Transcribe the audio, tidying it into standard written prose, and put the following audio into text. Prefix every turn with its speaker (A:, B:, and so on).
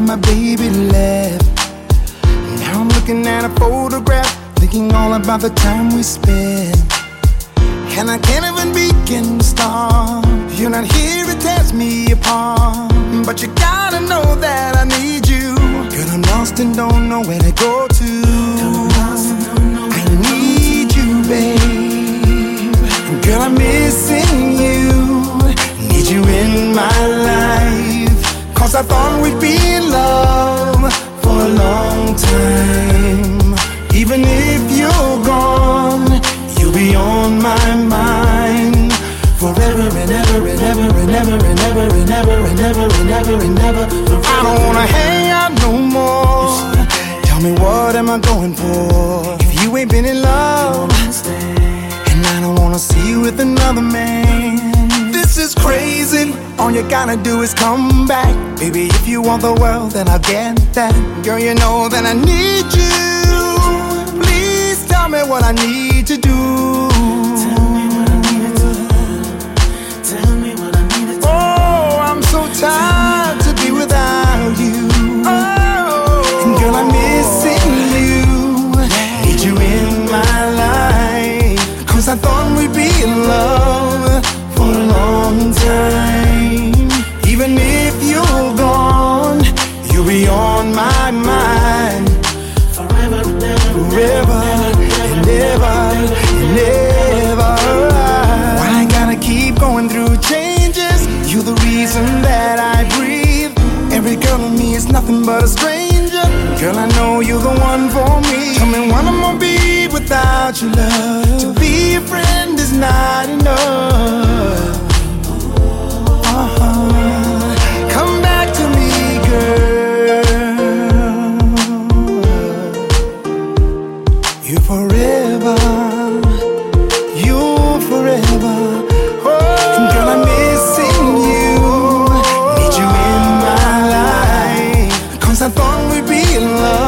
A: that my baby left. Now I'm looking at a photograph, thinking all about the time we spent. And I can't even begin to start. You're not here to tear me apart, but you gotta know that I need you. Girl, I'm lost and don't know where to go to. I need you, babe. Girl, I'm missing you. Need you in my life. Cause I thought we'd be in love for a long time. Even if you're gone, you'll be on my mind. Forever and ever and ever and ever and ever and ever and ever and ever and ever. I don't wanna hang out no more. Tell me, what am I going for? If you ain't been in love, and I don't wanna see you with another man. This is crazy. All you gotta do is come back. Baby, if you want the world, then I'll get that. Girl, you know that I need you. Please tell me what I need to do.
B: Tell me what I need to do. Tell me what I need to do.
A: Oh, I'm so tired to be without you. Oh, and girl, I'm missing you. Need you in my life. Cause I thought we'd be in love for a long time. Even if you're gone, you'll be on my mind.
B: Forever and ever,
A: forever and ever and ever. Why I gotta keep going through changes? You're the reason that I breathe. Every girl in me is nothing but a stranger. Girl, I know you're the one for me. Tell me what I'm gonna be without your love. To be a friend is not enough. Come back to me, girl. You forever, you forever. Oh, and girl, I'm missing you. Need you in my life. Cause I thought we'd be in love